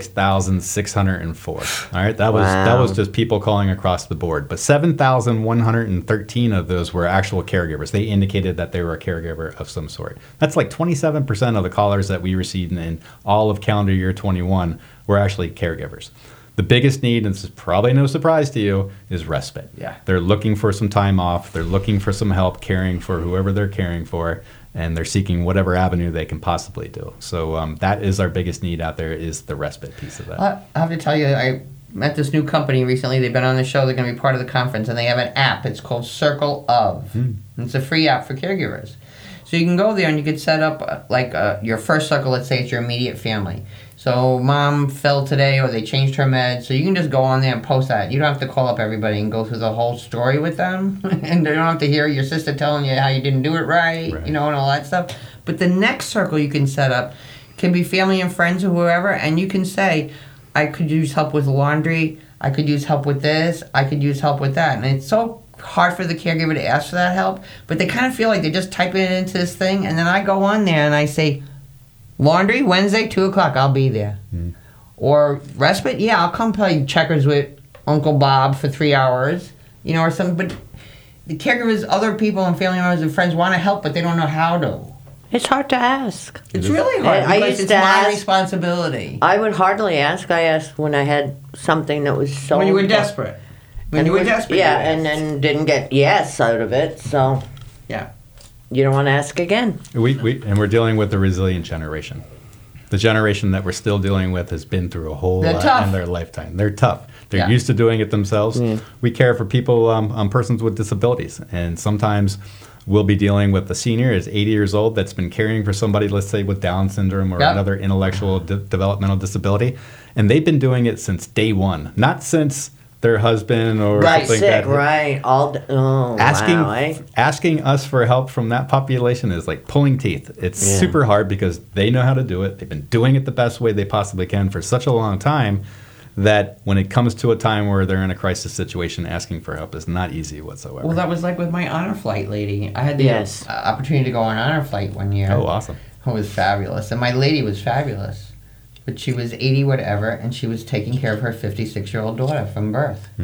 26,604. All right, that was just people calling across the board. But 7,113 of those were actual caregivers. They indicated that they were a caregiver of some sort. That's like 27% of the callers that we received in all of calendar year 21 were actually caregivers. The biggest need, and this is probably no surprise to you, is respite.
Yeah.
They're looking for some time off. They're looking for some help caring for whoever they're caring for, and they're seeking whatever avenue they can possibly do. So that is our biggest need out there, is the respite piece of that.
I have to tell you, I met this new company recently. They've been on the show. They're going to be part of the conference, and they have an app. It's called Circle of. And it's a free app for caregivers. So you can go there and you can set up your first circle. Let's say it's your immediate family. So mom fell today or they changed her meds. So you can just go on there and post that. You don't have to call up everybody and go through the whole story with them. And they don't have to hear your sister telling you how you didn't do it right, and all that stuff. But the next circle you can set up can be family and friends or whoever, and you can say, I could use help with laundry. I could use help with this. I could use help with that. And it's so hard for the caregiver to ask for that help, but they kind of feel like they're just typing it into this thing. And then I go on there and I say, laundry, Wednesday, 2 o'clock, I'll be there. Or respite, yeah, I'll come play checkers with Uncle Bob for 3 hours, or something. But the caregivers, other people and family members and friends want to help, but they don't know how to.
It's hard to ask.
It's really hard
I
because
used
it's
to
my
ask-
responsibility.
I would hardly ask. I asked when I had something that was so...
When you were desperate. When you were desperate.
Yeah,
you
and
asked.
then didn't get yes out of it, so
Yeah.
you don't want to ask again.
We're dealing with the resilient generation. The generation that we're still dealing with has been through a whole
They're
lot
tough.
in their lifetime. They're tough. They're
Yeah.
used to doing it themselves. We care for people, persons with disabilities, and sometimes we'll be dealing with a senior is 80 years old that's been caring for somebody, let's say, with Down syndrome or
Yep.
another intellectual developmental disability, and they've been doing it since day one, not since their husband or
Right,
something
Sick,
that
right?
asking
wow, eh?
asking us for help from that population is like pulling teeth. It's
Yeah.
super hard because they know how to do it. They've been doing it the best way they possibly can for such a long time that when it comes to a time where they're in a crisis situation, asking for help is not easy whatsoever.
Well, that was like with my honor flight lady. I had the
Yes.
opportunity to go on honor flight one year.
Oh, awesome.
It was fabulous. And my lady was fabulous. But she was 80 whatever, and she was taking care of her 56-year-old daughter from birth.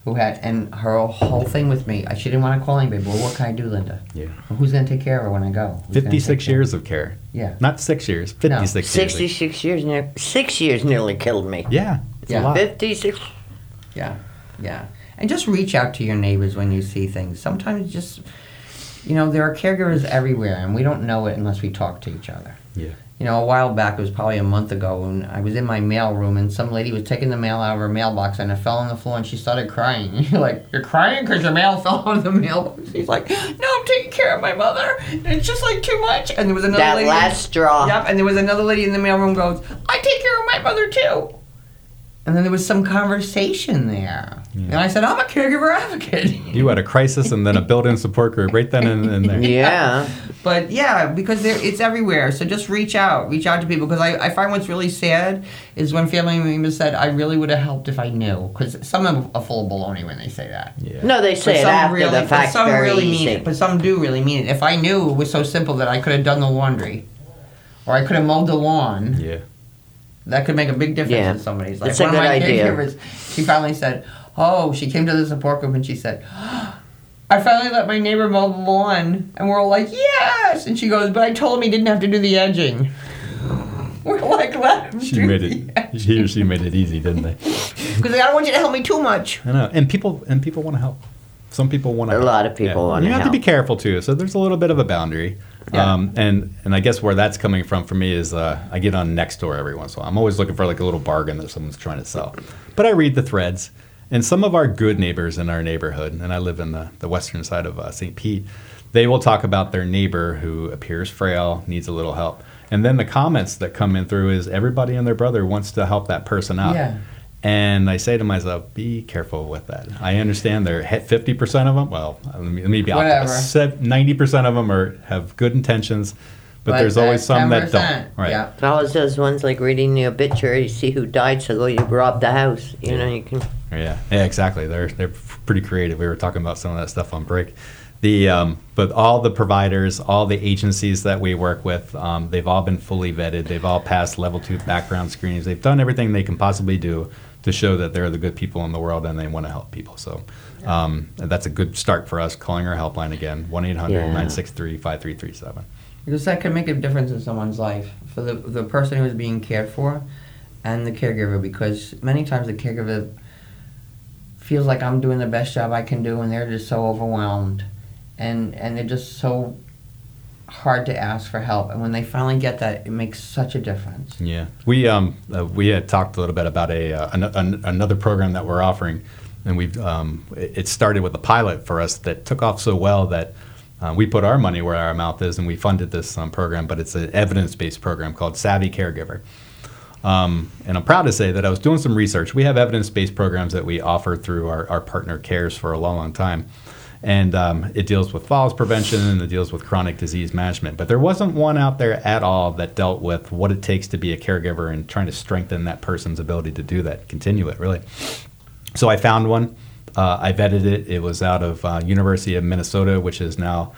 who had, and her whole thing with me, she didn't want to call anybody. Well, what can I do, Linda?
Yeah.
Well, who's going to take care of her when I go? Who's gonna
56
take care
years of care.
Yeah.
Not 6 years. 56 years.
66 years. 6 years nearly killed me.
Yeah. It's
Yeah.
a lot.
56.
Yeah, yeah. And just reach out to your neighbors when you see things. Sometimes just, there are caregivers everywhere, and we don't know it unless we talk to each other.
Yeah.
A while back, it was probably a month ago, and I was in my mail room, and some lady was taking the mail out of her mailbox, and it fell on the floor, and she started crying. And you're like, you're crying because your mail fell on the mailbox? She's like, no, I'm taking care of my mother, and it's just like too much. And there was another
That
lady.
last straw.
Yep, and there was another lady in the mailroom goes, I take care of my mother too. And then there was some conversation there.
Yeah.
And I said, I'm a caregiver advocate.
You had a crisis and then a built-in support group right then and there.
Yeah.
But yeah, because it's everywhere. So just reach out to people. Because I find what's really sad is when family members said, I really would have helped if I knew. Because some of them are full of baloney when they say that.
Yeah.
No, they say it after the fact.
Some
Very
really
easy.
mean it. But some do really mean it. If I knew it was so simple that I could have done the laundry, or I could have mowed the lawn,
Yeah.
that could make a big difference
Yeah.
in somebody's life.
It's a
One of
good
my
idea.
caregivers, she finally said, she came to the support group and she said, I finally let my neighbor mow the lawn. And we're all like, yes! And she goes, but I told him he didn't have to do the edging. We're like, let him do the edging.
He or she made it easy, didn't they?
Because I don't want you to help me too much.
I know. And people want to help. Some people want to
A
help.
lot of people wanna
You have to be
help.
careful too. So there's a little bit of a boundary.
Yeah.
And I guess where that's coming from for me is I get on Nextdoor every once in a while. I'm always looking for like a little bargain that someone's trying to sell. But I read the threads, and some of our good neighbors in our neighborhood, and I live in the western side of St. Pete, they will talk about their neighbor who appears frail, needs a little help. And then the comments that come in through is everybody and their brother wants to help that person out.
Yeah.
And I say to myself, be careful with that. I understand they're 50% of them. Well, let me be optimist. 90% of them have good intentions, but there's always some that don't. Right.
Yeah.
It's always those ones like reading the obituary, see who died, so you robbed the house. You know, you can.
Yeah, exactly. They're pretty creative. We were talking about some of that stuff on break. But all the providers, all the agencies that we work with, they've all been fully vetted. They've all passed level 2 background screenings. They've done everything they can possibly do to show that they're the good people in the world and they want to help people. So and that's a good start for us, calling our helpline again, 1-800-963-5337.
Because that can make a difference in someone's life for the person who is being cared for and the caregiver, because many times the caregiver feels like I'm doing the best job I can do and they're just so overwhelmed and they're just so hard to ask for help, and when they finally get that, it makes such a difference.
Yeah, we had talked a little bit about another program that we're offering, and it started with a pilot for us that took off so well that we put our money where our mouth is, and we funded this program. But it's an evidence-based program called Savvy Caregiver. And I'm proud to say that I was doing some research. We have evidence-based programs that we offer through our partner CARES for a long, long time. And it deals with falls prevention and it deals with chronic disease management. But there wasn't one out there at all that dealt with what it takes to be a caregiver and trying to strengthen that person's ability to do that, continue it, really. So I found one. I vetted it. It was out of University of Minnesota, which is now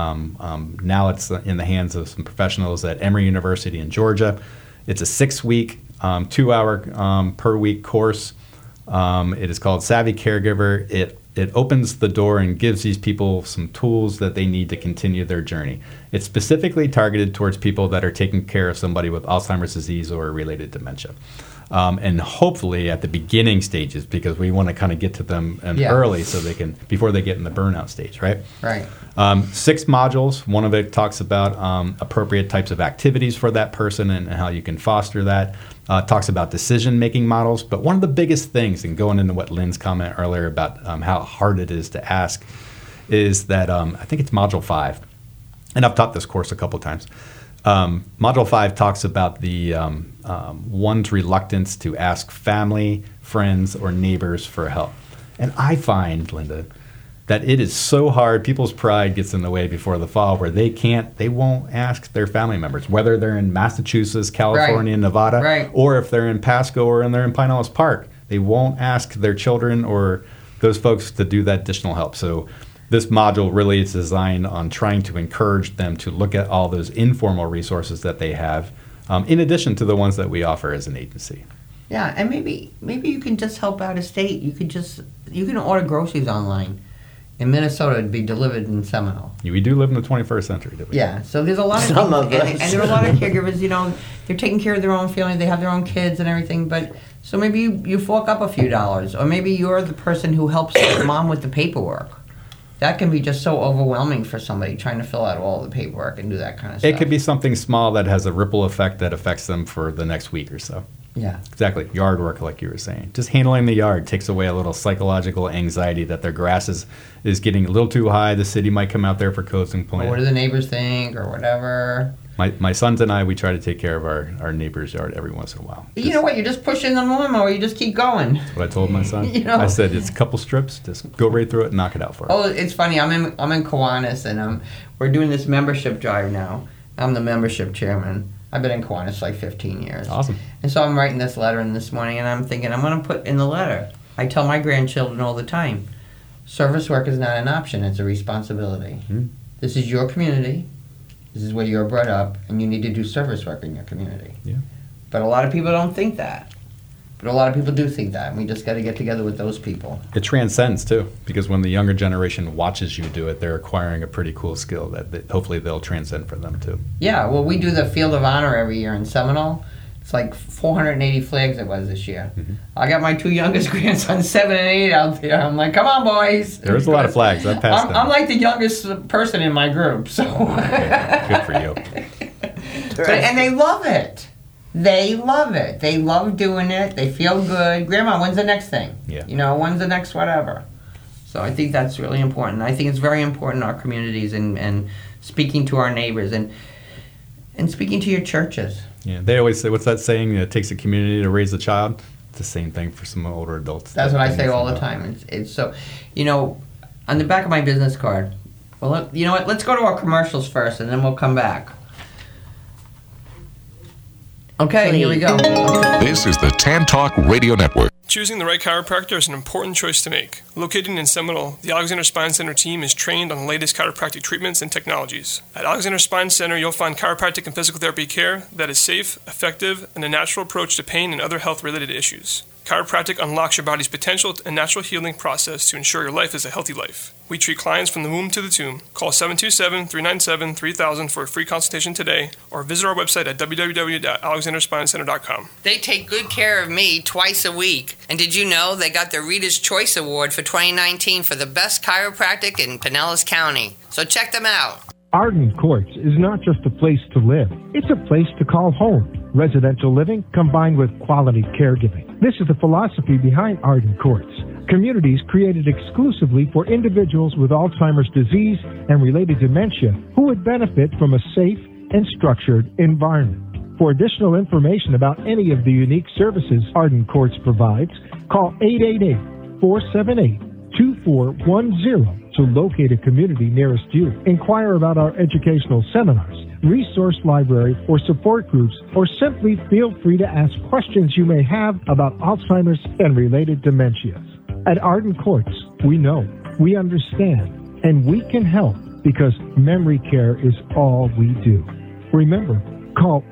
it's in the hands of some professionals at Emory University in Georgia. It's a 6-week, 2-hour per week course. It is called Savvy Caregiver. It opens the door and gives these people some tools that they need to continue their journey. It's specifically targeted towards people that are taking care of somebody with Alzheimer's disease or related dementia. And hopefully at the beginning stages, because we want to kind of get to them early so they can, before they get in the burnout stage, right?
Right.
6 modules. One of it talks about appropriate types of activities for that person and how you can foster that. Talks about decision-making models. But one of the biggest things, and going into what Lynn's comment earlier about how hard it is to ask, is that I think it's Module 5. And I've taught this course a couple times. Module 5 talks about the one's reluctance to ask family, friends, or neighbors for help. And I find, Linda, that it is so hard. People's pride gets in the way before the fall, where they won't ask their family members, whether they're in Massachusetts, California, Nevada, or if they're in Pasco or they're in Pinellas Park. They won't ask their children or those folks to do that additional help. So this module really is designed on trying to encourage them to look at all those informal resources that they have, in addition to the ones that we offer as an agency.
Yeah, and maybe you can just help out a state. You can order groceries online. In Minnesota, it'd be delivered in Seminole.
We do live in the 21st century, do we?
Yeah, so there's a lot of
Some of us.
and there are a lot of caregivers. They're taking care of their own family. They have their own kids and everything. But so maybe you fork up a few dollars, or maybe you're the person who helps mom with the paperwork. That can be just so overwhelming for somebody trying to fill out all the paperwork and do that kind of stuff.
It could be something small that has a ripple effect that affects them for the next week or so.
Yeah.
Exactly. Yard work, like you were saying. Just handling the yard takes away a little psychological anxiety that their grass is getting a little too high. The city might come out there for coaching
Or
plan.
what do the neighbors think, or whatever.
My sons and I, we try to take care of our neighbor's yard every once in a while.
You know what? You just push in the lawnmower. You just keep going.
That's what I told my son.
I
said, it's a couple strips. Just go right through it and knock it out for him.
Oh, it's funny. I'm in Kiwanis, and we're doing this membership drive now. I'm the membership chairman. I've been in Kiwanis like 15 years.
Awesome.
And so I'm writing this letter in this morning, and I'm thinking I'm going to put in the letter. I tell my grandchildren all the time, service work is not an option, it's a responsibility.
Mm-hmm.
This is your community. This is where you're brought up, and you need to do service work in your community.
Yeah.
But a lot of people don't think that. But a lot of people do think that, and we just got to get together with those people.
It transcends, too, because when the younger generation watches you do it, they're acquiring a pretty cool skill that hopefully they'll transcend for them, too.
Yeah, well, we do the Field of Honor every year in Seminole. It's like 480 flags it was this year.
Mm-hmm.
I got my 2 youngest grandsons, 7 and 8, out there. I'm like, come on, boys.
There's a lot of flags. I passed them.
I'm like the youngest person in my group, so.
Good for you.
And they love it. They love it. They love doing it. They feel good. Grandma, when's the next thing?
Yeah.
When's the next whatever? So I think that's really important. I think it's very important in our communities and speaking to our neighbors and speaking to your churches.
Yeah, they always say, what's that saying? It takes a community to raise a child. It's the same thing for some older adults.
That's what I say all the time. It's so, on the back of my business card. Well, you know what? Let's go to our commercials first, and then we'll come back. Okay, here we go.
This is the Tan Talk Radio Network.
Choosing the right chiropractor is an important choice to make. Located in Seminole, the Alexander Spine Center team is trained on the latest chiropractic treatments and technologies. At Alexander Spine Center, you'll find chiropractic and physical therapy care that is safe, effective, and a natural approach to pain and other health-related issues. Chiropractic unlocks your body's potential and natural healing process to ensure your life is a healthy life. We treat clients from the womb to the tomb. Call 727-397-3000 for a free consultation today, or visit our website at www.alexanderspinecenter.com.
They take good care of me twice a week. And did you know they got the Reader's Choice Award for 2019 for the best chiropractic in Pinellas County? So check them out.
Arden Courts is not just a place to live. It's a place to call home. Residential living combined with quality caregiving. This is the philosophy behind Arden Courts. Communities created exclusively for individuals with Alzheimer's disease and related dementia who would benefit from a safe and structured environment. For additional information about any of the unique services Arden Courts provides, call 888-478-2410 to locate a community nearest you. Inquire about our educational seminars, resource library, or support groups, or simply feel free to ask questions you may have about Alzheimer's and related dementias. At Arden Courts, we know, we understand, and we can help because memory care is all we do. Remember, call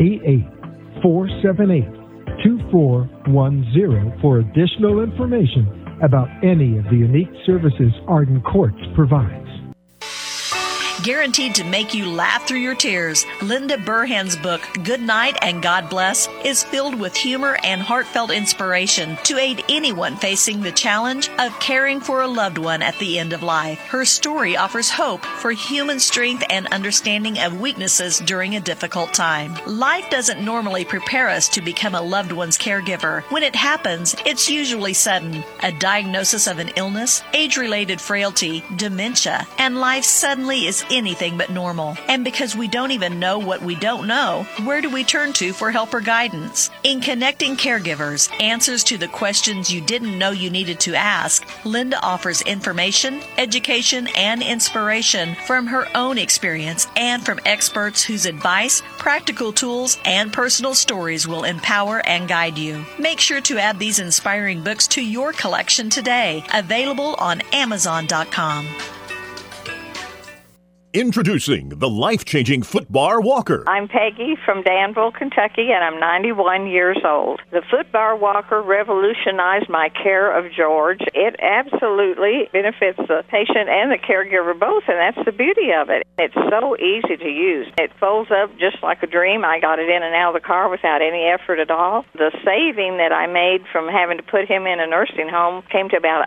888-478-2410 for additional information about any of the unique services Arden Courts provides.
Guaranteed to make you laugh through your tears, Linda Burhan's book, Good Night and God Bless, is filled with humor and heartfelt inspiration to aid anyone facing the challenge of caring for a loved one at the end of life. Her story offers hope for human strength and understanding of weaknesses during a difficult time. Life doesn't normally prepare us to become a loved one's caregiver. When it happens, it's usually sudden. A diagnosis of an illness, age-related frailty, dementia, and life suddenly is anything but normal. And because we don't even know what we don't know, where do we turn to for help or guidance? In Connecting Caregivers, Answers to the Questions You Didn't Know You Needed to Ask, Linda offers information, education, and inspiration from her own experience and from experts whose advice, practical tools, and personal stories will empower and guide you. Make sure to add these inspiring books to your collection today. Available on Amazon.com.
Introducing the life-changing Footbar Walker.
I'm Peggy from Danville, Kentucky, and I'm 91 years old. The Footbar Walker revolutionized my care of George. It absolutely benefits the patient and the caregiver both, and that's the beauty of it. It's so easy to use. It folds up just like a dream. I got it in and out of the car without any effort at all. The saving that I made from having to put him in a nursing home came to about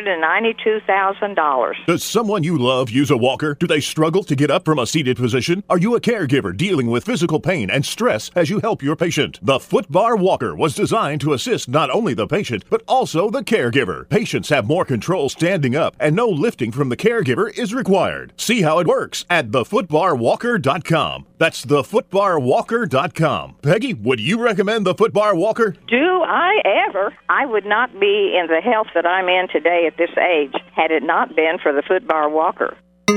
$192,000.
Does someone you love use a walker? Do they struggle to get up from a seated position? Are you a caregiver dealing with physical pain and stress as you help your patient? The Footbar Walker was designed to assist not only the patient, but also the caregiver. Patients have more control standing up, and no lifting from the caregiver is required. See how it works at thefootbarwalker.com. That's thefootbarwalker.com. Peggy, would you recommend the Footbar Walker?
Do I ever? I would not be in the health that I'm in today at this age had it not been for the Footbar Walker.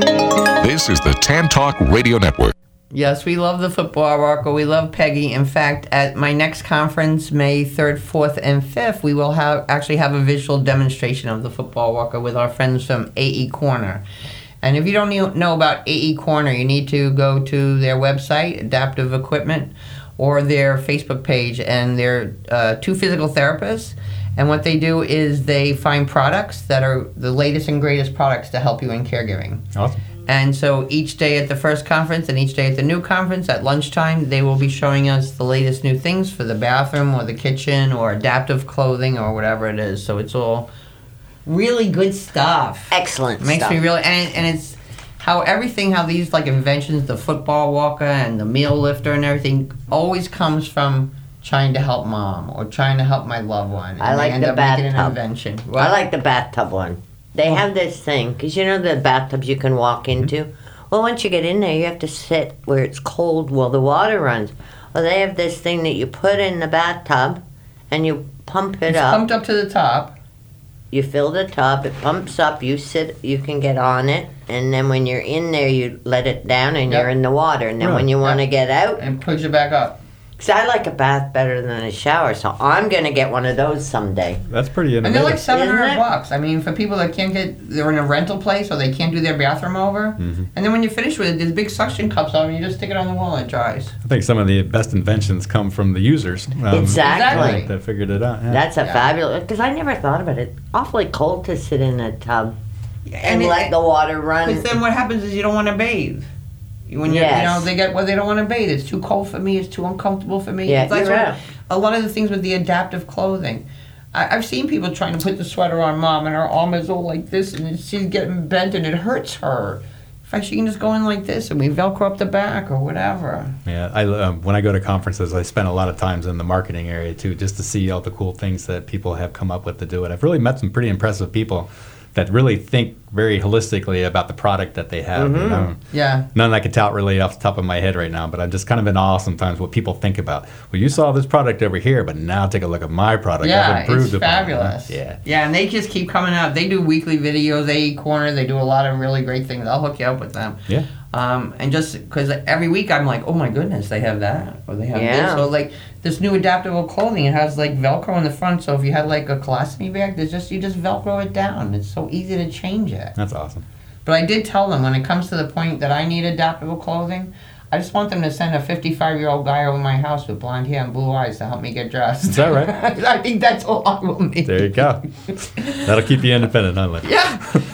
This is the Tan Talk Radio Network.
Yes, we love the Footbar Walker. We love Peggy. In fact, at my next conference, May 3rd, 4th, and 5th, we will actually have a visual demonstration of the Footbar Walker with our friends from AE Corner. And if you don't know about AE Corner, you need to go to their website, Adaptive Equipment, or their Facebook page. And they're two physical therapists. And what they do is they find products that are the latest and greatest products to help you in caregiving.
Awesome.
And so each day at the first conference and each day at the new conference at lunchtime, they will be showing us the latest new things for the bathroom or the kitchen or adaptive clothing or whatever it is. So it's all really good stuff.
Excellent
Makes
stuff.
me really, and it's how these like inventions, the Footbar Walker and the meal lifter and everything, always comes from trying to help mom or trying to help my loved one.
I like the bathtub.
Invention.
I like the bathtub one. They have this thing, because you know the bathtubs you can walk into? Well, once you get in there, you have to sit where it's cold while the water runs. Well, they have this thing that you put in the bathtub, and you pump it up.
It's pumped up to the top.
You fill the tub, it pumps up, you sit, you can get on it, and then when you're in there, you let it down, and you're in the water. And then when you want to get out...
And push it back up.
Because I like a bath better than a shower, so I'm going to get one of those someday.
That's pretty innovative.
And they're like $700. I mean, for people that can't they're in a rental place or they can't do their bathroom over. Mm-hmm. And then when you finish with it, there's big suction cups on it, and you just stick it on the wall and it dries.
I think some of the best inventions come from the users.
Exactly.
That figured it out. Yeah.
That's a fabulous, because I never thought about it. Awfully cold to sit in a tub and let the water run.
Because then what happens is you don't want to bathe. When they don't want to bathe. It's too cold for me. It's too uncomfortable for me.
Yeah,
That's
you're right.
A lot of the things with the adaptive clothing. I've seen people trying to put the sweater on mom, and her arm is all like this, and she's getting bent, and it hurts her. In fact, she can just go in like this, and we Velcro up the back or whatever.
Yeah, when I go to conferences, I spend a lot of times in the marketing area too, just to see all the cool things that people have come up with to do it. I've really met some pretty impressive people that really think very holistically about the product that they have.
Mm-hmm.
You know?
Yeah.
None I can tout really off the top of my head right now, but I'm just kind of in awe sometimes what people think about. Well, you saw this product over here, but now take a look at my product.
Yeah,
I've improved
it's
upon
fabulous.
Yeah.
Yeah, and they just keep coming out. They do weekly videos, AE Corner. They do a lot of really great things. I'll hook you up with them.
Yeah.
And just because every week I'm like, oh my goodness, they have that or they have this. So like this new adaptable clothing, it has like Velcro in the front. So if you had like a colostomy bag, you just Velcro it down. It's so easy to change it.
That's awesome.
But I did tell them when it comes to the point that I need adaptable clothing, I just want them to send a 55-year-old guy over my house with blonde hair and blue eyes to help me get dressed.
Is that right?
I think that's all I will need.
There you go. That'll keep you independent, huh, Lynn?
Yeah.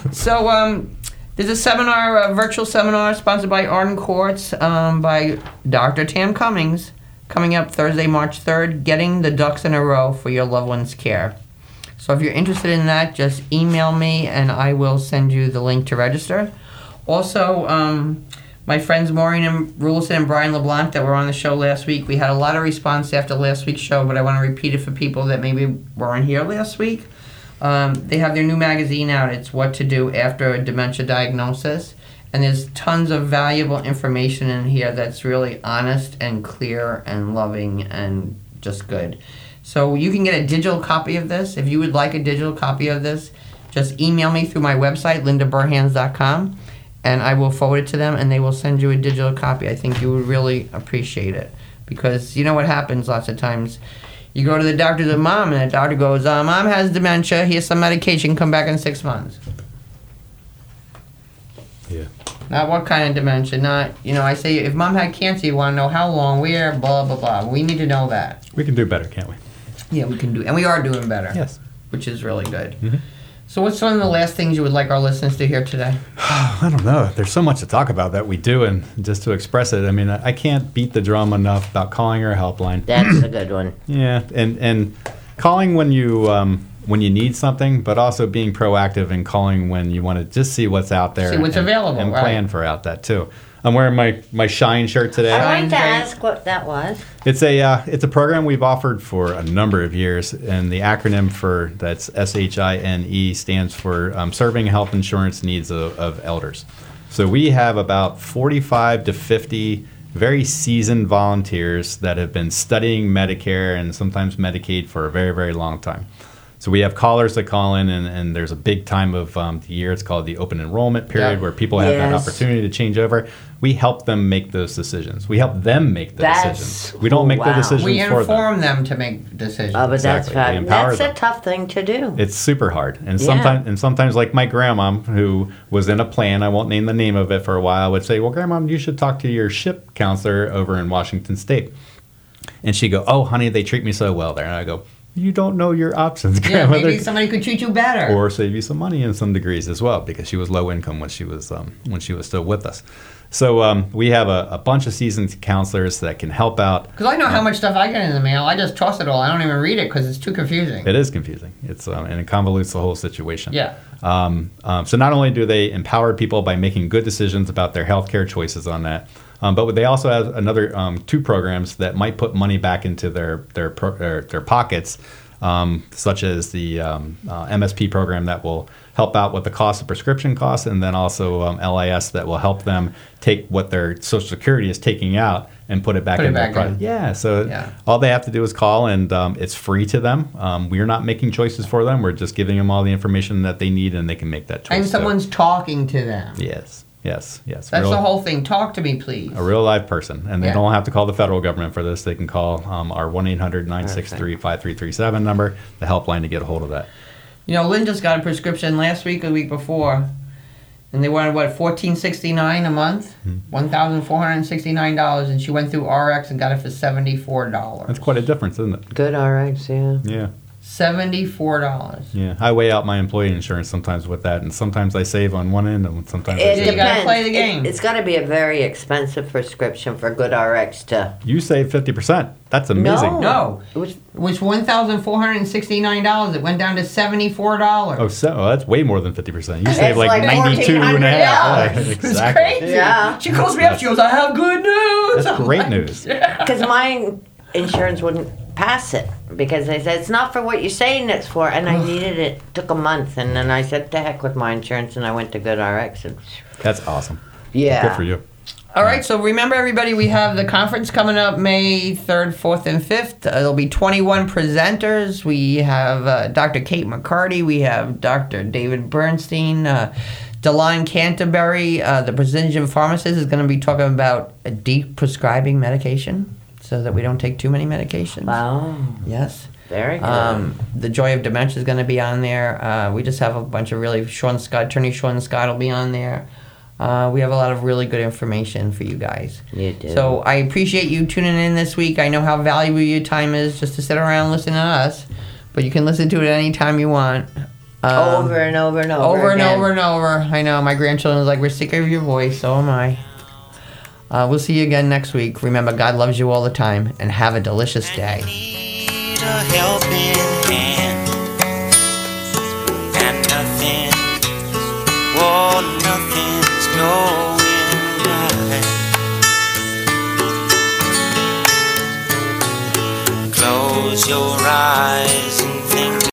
So there's a seminar, a virtual seminar sponsored by Arden Courts by Dr. Tam Cummings coming up Thursday, March 3rd, Getting the Ducks in a Row for Your Loved One's Care. So if you're interested in that, just email me and I will send you the link to register. Also, my friends Maureen Rulison and Brian LeBlanc that were on the show last week, we had a lot of response after last week's show, but I want to repeat it for people that maybe weren't here last week. They have their new magazine out. It's What to Do After a Dementia Diagnosis. And there's tons of valuable information in here that's really honest and clear and loving and just good. So you can get a digital copy of this. If you would like a digital copy of this, just email me through my website, lindaburhans.com, and I will forward it to them, and they will send you a digital copy. I think you would really appreciate it. Because you know what happens lots of times? You go to the doctor with mom, and the doctor goes, Mom has dementia. Here's some medication. Come back in 6 months.
Yeah.
Not what kind of dementia. Not, I say if mom had cancer, you want to know how long, where, blah, blah, blah. We need to know that.
We can do better, can't we?
Yeah, we can do. And we are doing better.
Yes.
Which is really good.
Mm-hmm.
So what's one of the last things you would like our listeners to hear today?
I don't know. There's so much to talk about that we do, and just to express it, I mean, I can't beat the drum enough about calling our helpline.
That's a good one.
Yeah, and calling when you need something, but also being proactive and calling when you want to just see what's out there.
See what's available,
and
right.
plan for that too. I'm wearing my Shine shirt today.
I'd like to ask what that was.
It's a program we've offered for a number of years, and the acronym for that's SHINE stands for Serving Health Insurance Needs of Elders. So we have about 45 to 50 very seasoned volunteers that have been studying Medicare and sometimes Medicaid for a very, very long time. So we have callers that call in, and there's a big time of the year. It's called the open enrollment period, where people have that opportunity to change over. We help them make those decisions. We help them make the decisions. We don't make the decisions for them.
We inform them to make decisions.
Oh, but
Exactly.
that's a tough thing to do.
It's super hard, and sometimes, like my grandma, who was in a plan, I won't name the name of it for a while, would say, "Well, Grandma, you should talk to your SHIP counselor over in Washington State." And she'd go, "Oh, honey, they treat me so well there." And I go, "You don't know your options,
yeah,
Grandmother."
maybe somebody could treat you better,
or save you some money in some degrees as well, because she was low income when she was still with us. So we have a bunch of seasoned counselors that can help out.
Because I know how much stuff I get in the mail. I just toss it all. I don't even read it because it's too confusing.
It is confusing. It's and it convolutes the whole situation.
Yeah.
So not only do they empower people by making good decisions about their healthcare choices on that, but they also have another 2 programs that might put money back into their pockets, such as the MSP program that will help out with the cost of prescription costs, and then also LIS that will help them take what their Social Security is taking out and put it back in their product. Yeah, so all they have to do is call, and it's free to them. We're not making choices for them. We're just giving them all the information that they need, and they can make that choice.
And someone's talking to them.
Yes. That's
the whole thing. Talk to me, please.
A real live person. And they don't have to call the federal government for this. They can call our 1-800-963-5337 number, the helpline, to get a hold of that.
Lynn just got a prescription last week or the week before, and they wanted, $14.69 a month? $1,469, and she went through RX and got it for $74.
That's quite a difference, isn't it?
Good RX, yeah.
Yeah.
$74.
Yeah, I weigh out my employee insurance sometimes with that, and sometimes I save on one end, and sometimes
it
I
depends.
You gotta play the game.
It's got to be a very expensive prescription for Good RX to.
You save 50%. That's amazing.
No. It was $1,469. It went down to $74.
Oh, that's way more than 50%. You save like 92 and a half.
Yeah.
Exactly.
It's crazy.
Yeah.
She calls me up. She goes, "I have good news."
That's great news.
Because my insurance wouldn't pass it because they said it's not for what you're saying it's for, and I needed it. Took a month, and then I said to heck with my insurance, and I went to Good RX. And
that's awesome.
Yeah.
Good for you.
All right, so remember, everybody, we have the conference coming up May 3rd, 4th, and 5th. There'll be 21 presenters. We have Dr. Kate McCarty. We have Dr. David Bernstein. Deline Canterbury, the precision pharmacist, is going to be talking about de-prescribing medication so that we don't take too many medications.
Wow.
Yes.
Very good.
The Joy of Dementia is going to be on there. We just have a bunch of really... Attorney Sean Scott will be on there. We have a lot of really good information for you guys.
You do.
So I appreciate you tuning in this week. I know how valuable your time is just to sit around listening to us, but you can listen to it any time you want.
Over and over and over.
Over and
again.
over and over. I know. My grandchildren are like, "We're sick of your voice." So am I. We'll see you again next week. Remember, God loves you all the time, and have a delicious day.
Need a helping hand, and nothing's going right. Close your eyes.